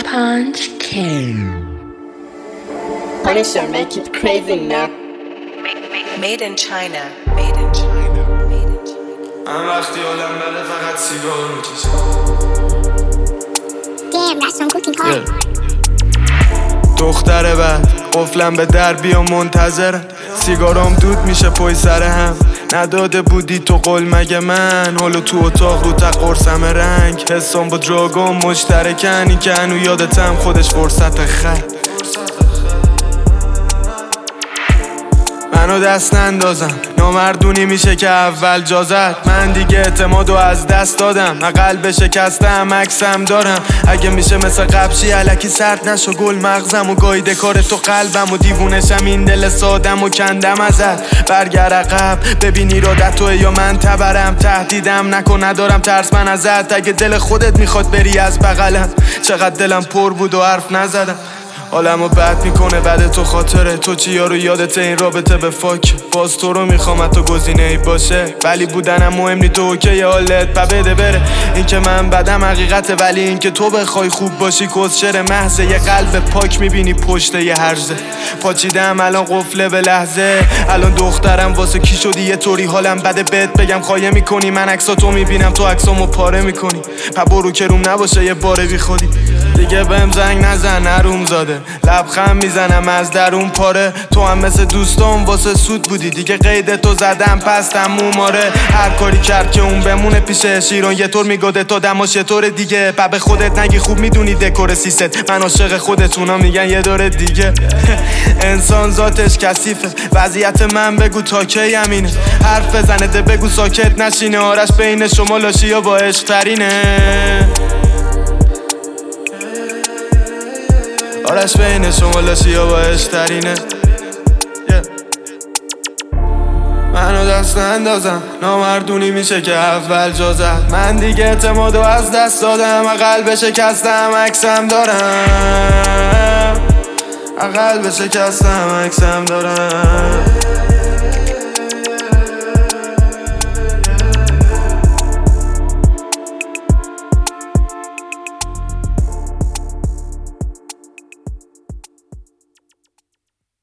Punch King. Punisher, make it crazy now. Made in China. Made in China. Made in China. من وقتی آدم بده فقط سیگار میکشم. Damn, that's some cooking hard. دختر بعد قفلم به در بیا منتظرم. سیگارام دود میشه پای سر هم. نداده بودی تو قول مگه من. حالا تو اتاق رو تا قرصم رنگ. حسام با دراگون مشترکن. این که هنو یادتم خودش فرصت خیر. منو دست نندازم نامردونی میشه که اول جازد. من دیگه اعتمادو از دست دادم. من قلب شکستم عکسم دارم. اگه میشه مثل قبشی الکی سرد نشو گل مغزم و گایده کار تو قلبم و دیوونشم این دل سادم و کندم ازت. برگر عقب ببین ایرادت توه یا من تبرم. تهدیدم نکن ندارم ترس من ازت. اگه دل خودت میخواد بری از بغلم. چقدر دلم پر بود و حرف نزدم. حالمو بد میکنه بعد تو خاطره تو چی یارو یادت این رابطه به فاک. باز تو رو میخوام تو گزینه ای باشه ولی بودنم مهم نی تو اوکی حالت بده بره. این که من بدم حقیقته ولی این که تو بخوای خوب باشی کسچر محضه. یه قلب پاک میبینی پشت یه هرزه. پاچیدم الان قفله به لحظه. الان دخترم واسه کی شدی یه طوری حالم بده بهت بگم خایه میکنی. من عکساتو میبینم تو عکسامو پاره میکنی. برو که روم نباشه یه باره بی خودی. دیگه بهم زنگ نزن نروم زاده. لبخند میزنم از درون پاره. تو هم مثل دوستان واسه سود بودی. دیگه قید تو زدم پستم موماره. هر کاری کرد که اون بمونه پیشه شیرون. یه طور میگاده تا دماش یه طور دیگه. به خودت نگی خوب میدونی دکور سیست. من عاشق خودتونا میگن یه دور دیگه. انسان ذاتش کثیفه. وضعیت من بگو تا کی همینه. حرف بزنه بگو ساکت نشینه. آرش بین شما لاشیا با عشق ترینه. آرش بین شما لاشیا با عشق ترینه. منو دست نندازم نامردونی میشه که اول جازد. من دیگه اعتمادو از دست دادم. قلب شکستم عکسم دارم. قلب شکستم عکسم دارم.